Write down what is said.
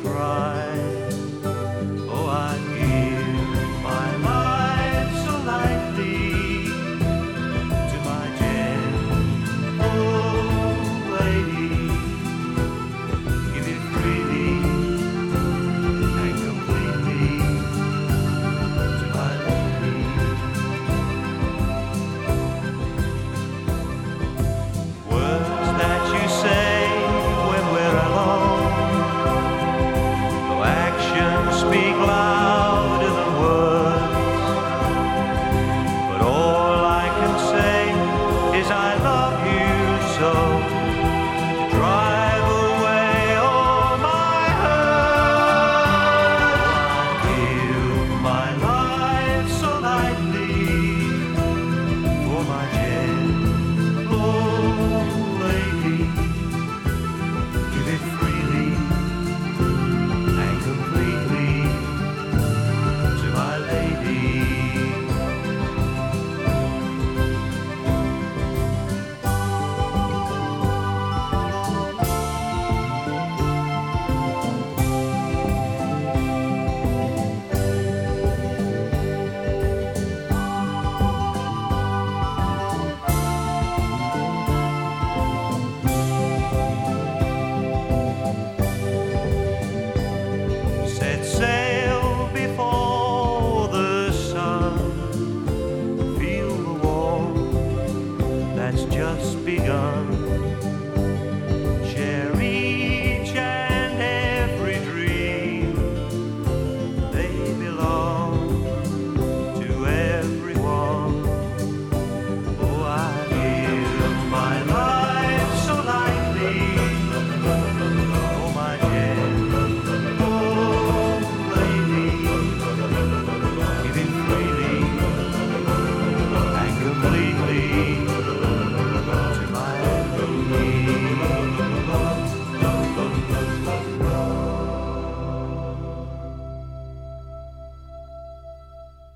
pride. Oh, I give my life so lightly to my gentle lady. Give it freely and completely to my lady. Words that you say when we're alone, though actions speak louder than words, but all I can say is I love you so, to drive away all my hurt. I give my life so lightly for my gentle lady. Give it freely and completely to my lady. Set sail before the sun, feel the warmth that's just begun.